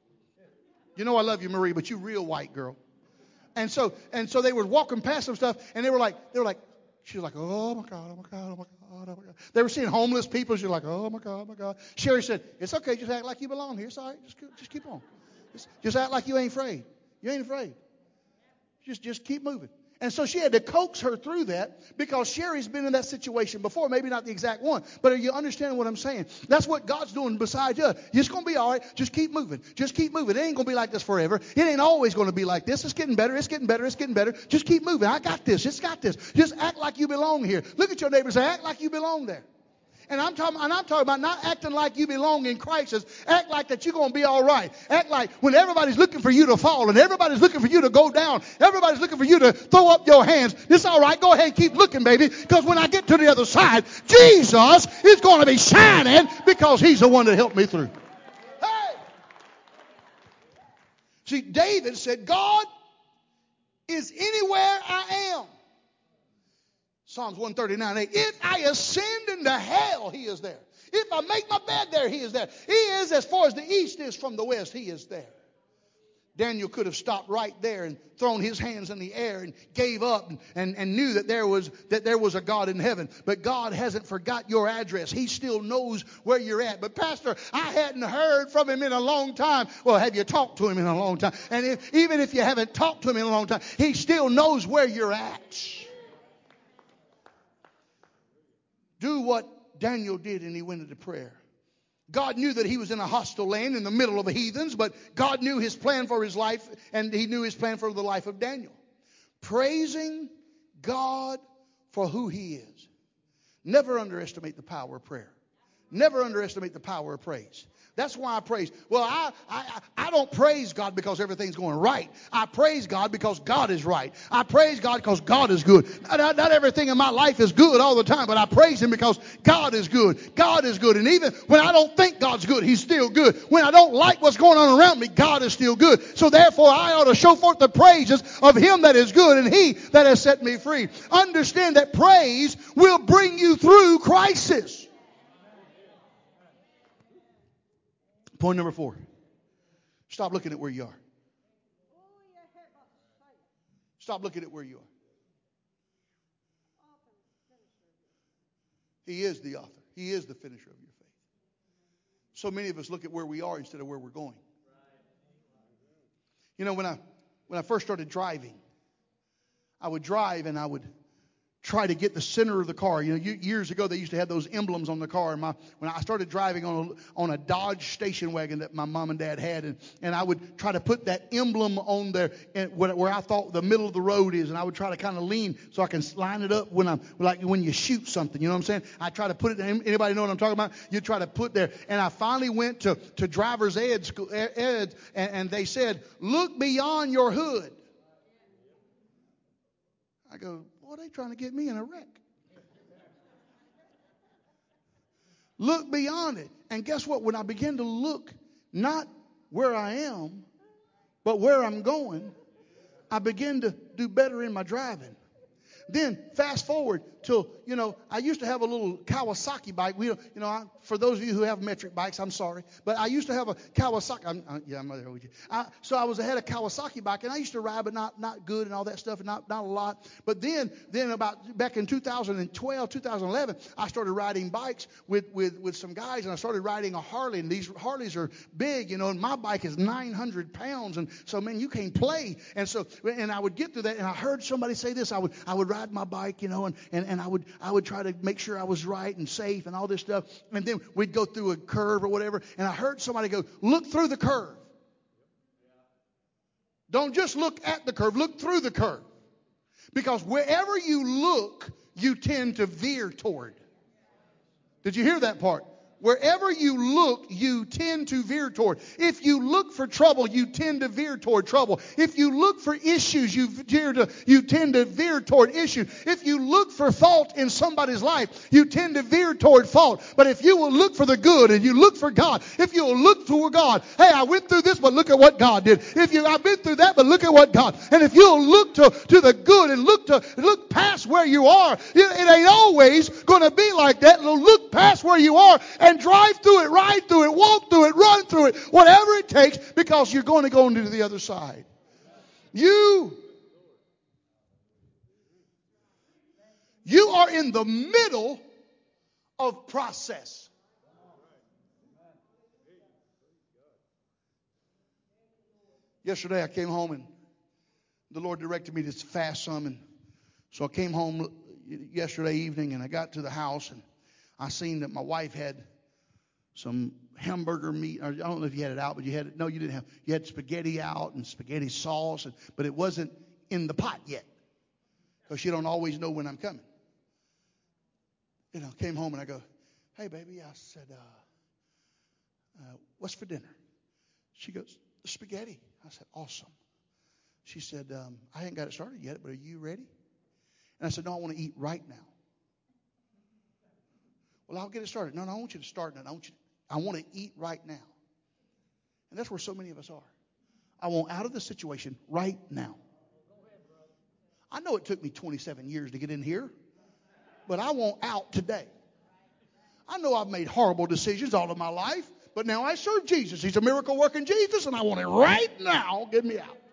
[SPEAKER 2] I love you, Marie, but you real white girl. And so they were walking past some stuff, and they were like, she was like, oh my God, oh my God, oh my God, oh my God. They were seeing homeless people. She was like, oh my God, oh my God. Sherry said, it's okay, just act like you belong here. It's all right, just keep on. Just act like you ain't afraid. You ain't afraid. Just keep moving. And so she had to coax her through that because Sherry's been in that situation before. Maybe not the exact one, but are you understanding what I'm saying? That's what God's doing beside you. It's going to be all right. Just keep moving. Just keep moving. It ain't going to be like this forever. It ain't always going to be like this. It's getting better. It's getting better. It's getting better. Just keep moving. I got this. It's got this. Just act like you belong here. Look at your neighbor and say, act like you belong there. And I'm talking about not acting like you belong in crisis. Act like that you're going to be all right. Act like when everybody's looking for you to fall and everybody's looking for you to go down, everybody's looking for you to throw up your hands. It's all right. Go ahead and keep looking, baby. Because when I get to the other side, Jesus is going to be shining because he's the one that helped me through. Hey! See, David said, God is anywhere I am. Psalms 139:8. If I ascend into hell, he is there. If I make my bed there, he is there. He is as far as the east is from the west, he is there. Daniel could have stopped right there and thrown his hands in the air and gave up and knew that there was a God in heaven. But God hasn't forgot your address. He still knows where you're at. But Pastor, I hadn't heard from him in a long time. Well, have you talked to him in a long time? And even if you haven't talked to him in a long time, he still knows where you're at. Do what Daniel did, and he went into prayer. God knew that he was in a hostile land in the middle of the heathens, but God knew his plan for his life, and he knew his plan for the life of Daniel. Praising God for who he is. Never underestimate the power of prayer. Never underestimate the power of praise. That's why I praise. Well, I don't praise God because everything's going right. I praise God because God is right. I praise God because God is good. Not everything in my life is good all the time, but I praise Him because God is good. God is good. And even when I don't think God's good, He's still good. When I don't like what's going on around me, God is still good. So therefore, I ought to show forth the praises of Him that is good and He that has set me free. Understand that praise will bring you through crisis. Point number 4. Stop looking at where you are. Stop looking at where you are. He is the author. He is the finisher of your faith. So many of us look at where we are instead of where we're going. You know, when I first started driving, I would drive and I would try to get the center of the car. You know, years ago they used to have those emblems on the car. When I started driving on a Dodge station wagon that my mom and dad had, and I would try to put that emblem on there where I thought the middle of the road is, and I would try to kind of lean so I can line it up when I'm like when you shoot something. You know what I'm saying? I try to put it. Anybody know what I'm talking about? You try to put there, and I finally went to driver's ed school, and they said, "Look beyond your hood." I go, "Boy, they trying to get me in a wreck." Look beyond it. And guess what? When I begin to look not where I am, but where I'm going, I begin to do better in my driving. Then fast forward till, I used to have a little Kawasaki bike. For those of you who have metric bikes, I'm sorry. But I used to have a Kawasaki. I'm there with you. So I was ahead of Kawasaki bike, and I used to ride, but not good and all that stuff, and not a lot. But then about back in 2012, 2011, I started riding bikes with some guys, and I started riding a Harley. And these Harleys are big, and my bike is 900 pounds. And so, man, you can't play. And I would get to that, and I heard somebody say this. I would ride my bike, and I would try to make sure I was right and safe and all this stuff. And then we'd go through a curve or whatever, and I heard somebody go, "Look through the curve." Don't just look at the curve, look through the curve. Because wherever you look, you tend to veer toward. Did you hear that part? Wherever you look, you tend to veer toward. If you look for trouble, you tend to veer toward trouble. If you look for issues, you tend to veer toward issues. If you look for fault in somebody's life, you tend to veer toward fault. But if you will look for the good and you look for God, if you will look toward God, hey, I went through this, but look at what God did. I've been through that, but look at what God. And if you'll look to the good and look past where you are, it ain't always going to be like that. Look past where you are and drive through it, ride through it, walk through it, run through it, whatever it takes, because you're going to go into the other side. You are in the middle of process. Yesterday I came home and the Lord directed me to fast some, and so I came home yesterday evening and I got to the house and I seen that my wife had some hamburger meat. I don't know if you had it out, but you didn't have. You had spaghetti out and spaghetti sauce, but it wasn't in the pot yet because she don't always know when I'm coming. I came home and I go, "Hey, baby," I said, "What's for dinner?" She goes, "Spaghetti." I said, "Awesome." She said, "I ain't got it started yet, but are you ready?" And I said, "No, I want to eat right now." "Well, I'll get it started." No, I want you to start now. I want to eat right now. And that's where so many of us are. I want out of the situation right now. I know it took me 27 years to get in here, but I want out today. I know I've made horrible decisions all of my life, but now I serve Jesus. He's a miracle working Jesus, and I want it right now. Get me out.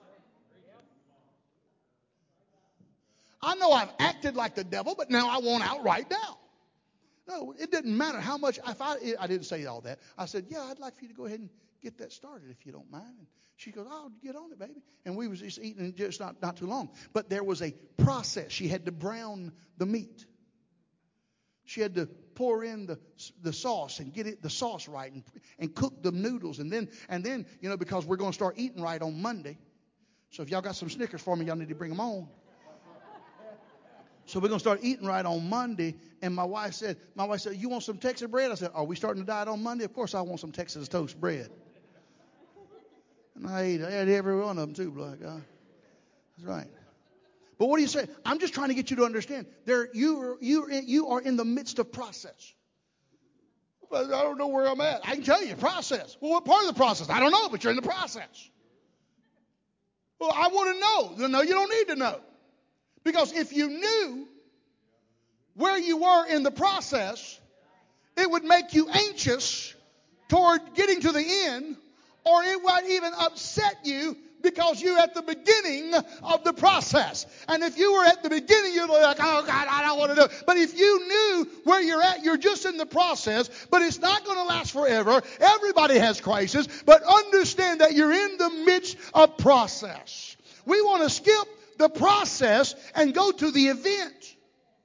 [SPEAKER 2] I know I've acted like the devil, but now I want out right now. No, it didn't matter how much. I didn't say all that. I said, "Yeah, I'd like for you to go ahead and get that started if you don't mind." And she goes, "I'll get on it, baby." And we was just eating just not too long. But there was a process. She had to brown the meat. She had to pour in the sauce and get the sauce right and cook the noodles. And then because we're going to start eating right on Monday. So if y'all got some Snickers for me, y'all need to bring them on. So we're going to start eating right on Monday. And my wife said, you want some Texas bread? I said, are we starting to diet on Monday? Of course I want some Texas toast bread. And I ate every one of them too, blood God. That's right. But what do you say? I'm just trying to get you to understand. You are in the midst of process. I don't know where I'm at. I can tell you, process. Well, what part of the process? I don't know, but you're in the process. Well, I want to know. No, you don't need to know. Because if you knew where you were in the process, it would make you anxious toward getting to the end, or it would even upset you because you're at the beginning of the process. And if you were at the beginning, you'd be like, oh God, I don't want to do it. But if you knew where you're at, you're just in the process, but it's not going to last forever. Everybody has crisis, but understand that you're in the midst of process. We want to skip the process and go to the event.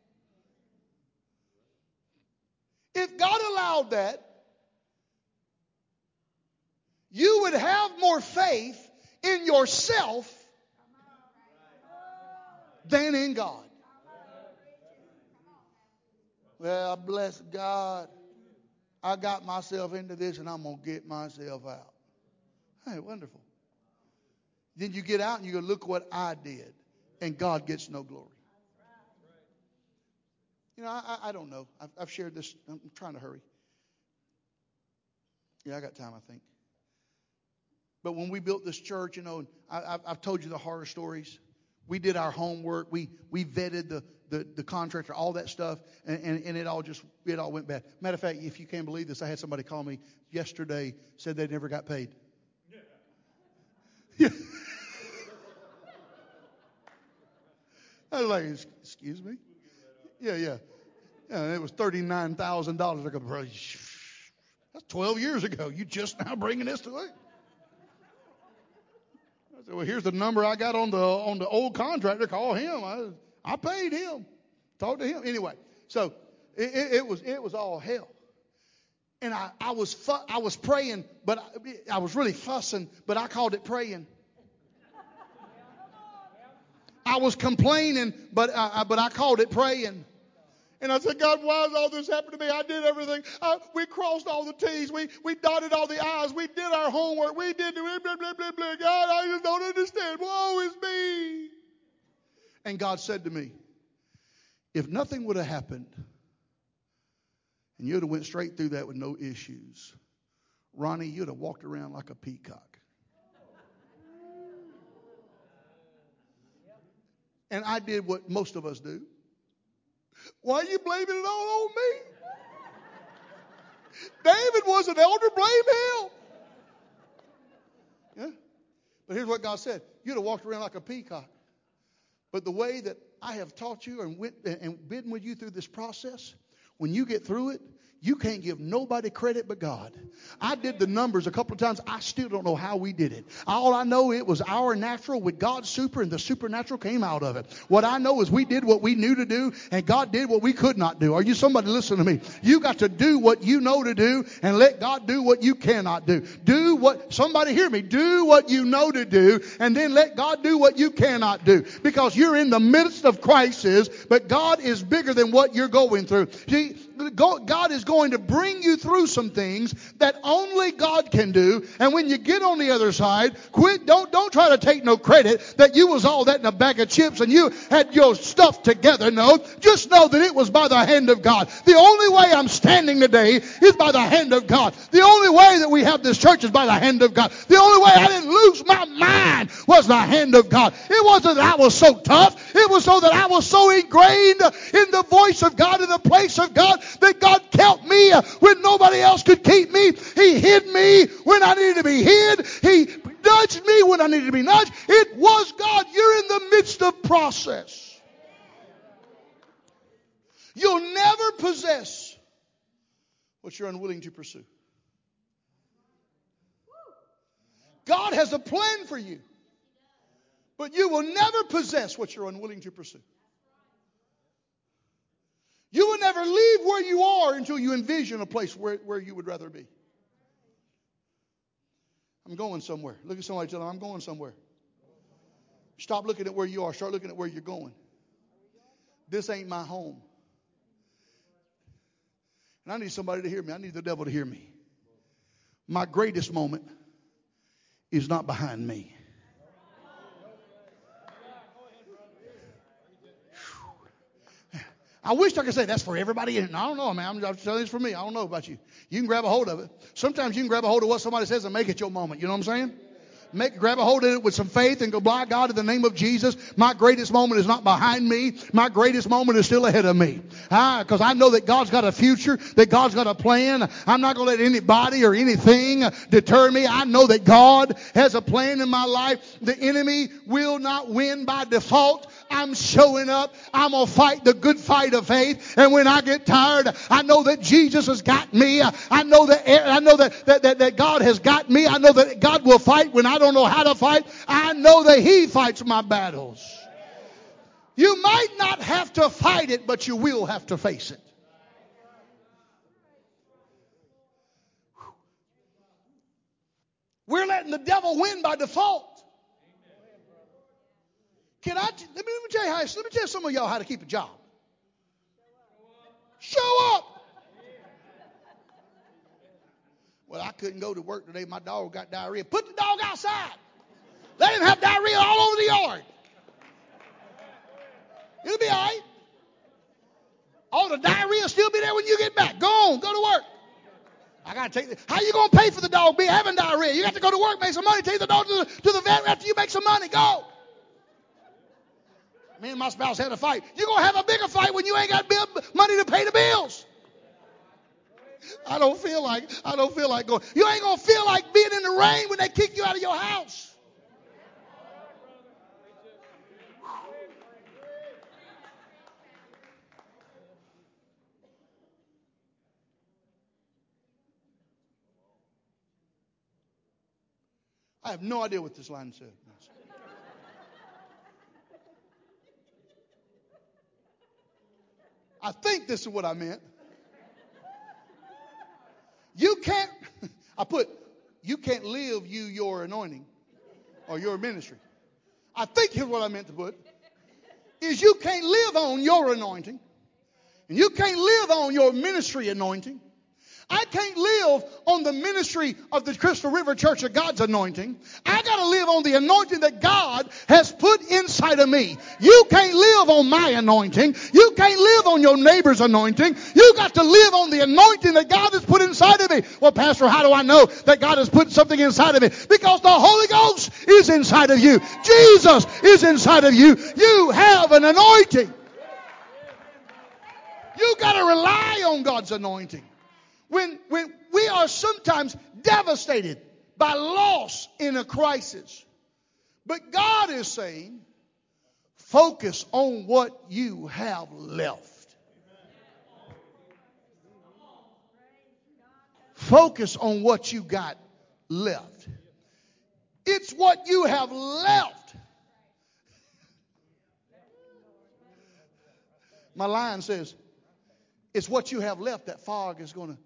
[SPEAKER 2] If God allowed that, you would have more faith in yourself than in God. Well, bless God. I got myself into this and I'm going to get myself out. Hey, wonderful. Then you get out and you go, look what I did. And God gets no glory. You know, I don't know. I've shared this. I'm trying to hurry. Yeah, I got time, I think. But when we built this church, you know, I've told you the horror stories. We did our homework. We vetted the contractor, all that stuff, and it all went bad. Matter of fact, if you can't believe this, I had somebody call me yesterday, said they never got paid. Yeah. I was like, excuse me? Yeah. And it was $39,000. I go, bro, that's 12 years ago. You just now bringing this to it? I said, well, here's the number I got on the old contractor. Call him. I paid him. Talk to him. Anyway, so it was all hell. And I was praying, but I was really fussing, but I called it praying. I was complaining, but I called it praying. And I said, God, why has all this happened to me? I did everything. We crossed all the T's. We dotted all the I's. We did our homework. We did blah, blah, blah, blah, blah. God, I just don't understand. Woe is me. And God said to me, if nothing would have happened and you'd have went straight through that with no issues, Ronnie, you'd have walked around like a peacock. And I did what most of us do. Why are you blaming it all on me? David was an elder, blame him. Yeah. But here's what God said. You'd have walked around like a peacock. But the way that I have taught you and been with you through this process, when you get through it, you can't give nobody credit but God. I did the numbers a couple of times. I still don't know how we did it. All I know, it was our natural with God's super, and the supernatural came out of it. What I know is we did what we knew to do, and God did what we could not do. Are you somebody listening to me? You got to do what you know to do and let God do what you cannot do. Somebody hear me, do what you know to do and then let God do what you cannot do. Because you're in the midst of crisis, but God is bigger than what you're going through. See, God is going to bring you through some things that only God can do. And when you get on the other side, don't try to take no credit that you was all that in a bag of chips and you had your stuff together. No, just know that it was by the hand of God. The only way I'm standing today is by the hand of God. The only way that we have this church is by the hand of God. The only way I didn't lose my mind was the hand of God. It wasn't that I was so tough. It was so that I was so ingrained in the voice of God, in the place of God, that God kept me when nobody else could keep me. He hid me when I needed to be hid. He nudged me when I needed to be nudged. It was God. You're in the midst of process. You'll never possess what you're unwilling to pursue. God has a plan for you, but you will never possess what you're unwilling to pursue. You will never leave where you are until you envision a place where you would rather be. I'm going somewhere. Look at somebody, tell them, I'm going somewhere. Stop looking at where you are. Start looking at where you're going. This ain't my home. And I need somebody to hear me. I need the devil to hear me. My greatest moment is not behind me. I wish I could say that's for everybody. I don't know, man. I'm just telling you it's for me. I don't know about you. You can grab a hold of it. Sometimes you can grab a hold of what somebody says and make it your moment. You know what I'm saying? Grab a hold of it with some faith and go, by God, in the name of Jesus, my greatest moment is not behind me. My greatest moment is still ahead of me. Because I know that God's got a future, that God's got a plan. I'm not going to let anybody or anything deter me. I know that God has a plan in my life. The enemy will not win by default. I'm showing up. I'm going to fight the good fight of faith. And when I get tired, I know that Jesus has got me. I know that God has got me. I know that God will fight when I don't know how to fight. I know that He fights my battles. You might not have to fight it, but you will have to face it. We're letting the devil win by default. Let me tell you let me tell some of y'all how to keep a job. Show up. Well, I couldn't go to work today. My dog got diarrhea. Put the dog outside. Let him have diarrhea all over the yard. It'll be all right. All the diarrhea will still be there when you get back. Go on. Go to work. I got to take this. How you going to pay for the dog having diarrhea? You got to go to work, make some money, take the dog to the vet after you make some money. Go. Me and my spouse had a fight. You're going to have a bigger fight when you ain't got money to pay the bills. I don't feel like going. You ain't going to feel like being in the rain when they kick you out of your house. I have no idea what this line said. I think this is what I meant. You can't live your anointing or your ministry. I think here's what I meant to put is you can't live on your anointing and you can't live on your ministry anointing. I can't live on the ministry of the Crystal River Church of God's anointing. I got to live on the anointing that God has put inside of me. You can't live on my anointing. You can't live on your neighbor's anointing. You got to live on the anointing that God has put inside of me. Well, Pastor, how do I know that God has put something inside of me? Because the Holy Ghost is inside of you. Jesus is inside of you. You have an anointing. You got to rely on God's anointing. When we are sometimes devastated by loss in a crisis. But God is saying, focus on what you have left. Focus on what you got left. It's what you have left. My line says, it's what you have left that fog is going to.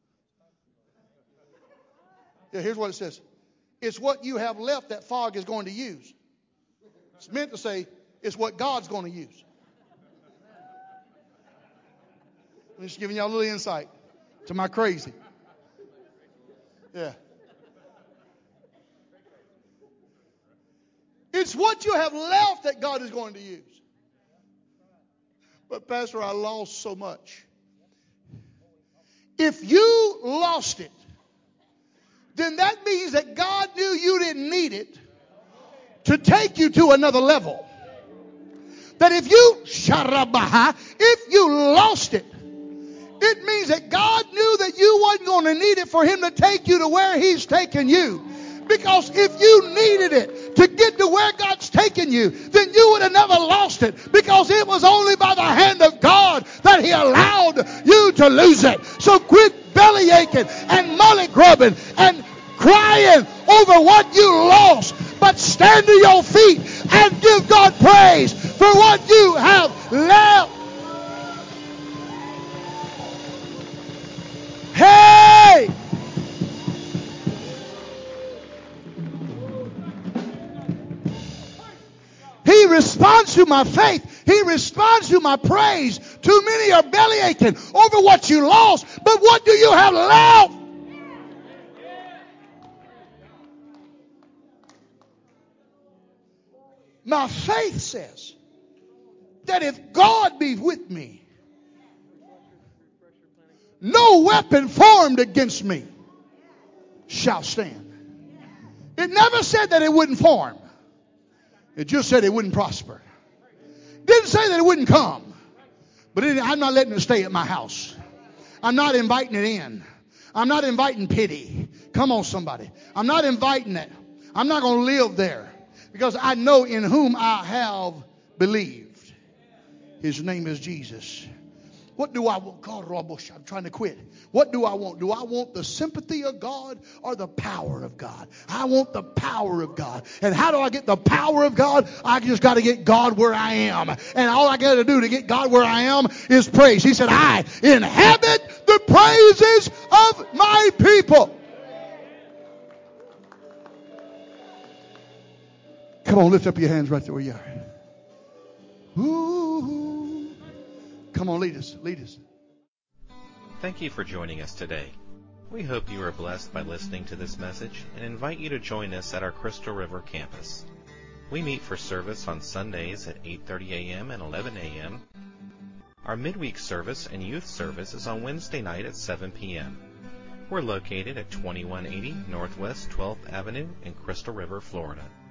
[SPEAKER 2] Yeah, here's what it says. It's what you have left that fog is going to use. It's meant to say it's what God's going to use. I'm just giving y'all a little insight to my crazy. Yeah. It's what you have left that God is going to use. But Pastor, I lost so much. If you lost it, then that means that God knew you didn't need it to take you to another level. That if you lost it, it means that God knew that you wasn't going to need it for Him to take you to where He's taking you. Because if you needed it to get to where God's taking you, then you would have never lost it. Because it was only by the hand of God that He allowed you to lose it. So quit belly aching and mullet grubbing and crying over what you lost. But stand to your feet and give God praise for what you have left. Hey! He responds to my faith. He responds to my praise. Too many are belly aching over what you lost, but what do you have left? My faith says that if God be with me, no weapon formed against me shall stand. It never said that it wouldn't form. It just said it wouldn't prosper. Didn't say that it wouldn't come. But I'm not letting it stay at my house. I'm not inviting it in. I'm not inviting pity. Come on, somebody. I'm not inviting it. I'm not going to live there. Because I know in whom I have believed. His name is Jesus. What do I want? God, I'm trying to quit. What do I want? Do I want the sympathy of God or the power of God? I want the power of God. And how do I get the power of God? I just got to get God where I am. And all I got to do to get God where I am is praise. He said, I inhabit the praises of my people. Come on, lift up your hands right there where you are. Ooh. Come on, lead us, lead us.
[SPEAKER 3] Thank you for joining us today. We hope you are blessed by listening to this message and invite you to join us at our Crystal River campus. We meet for service on Sundays at 8:30 a.m. and 11 a.m. Our midweek service and youth service is on Wednesday night at 7 p.m. We're located at 2180 Northwest 12th Avenue in Crystal River, Florida.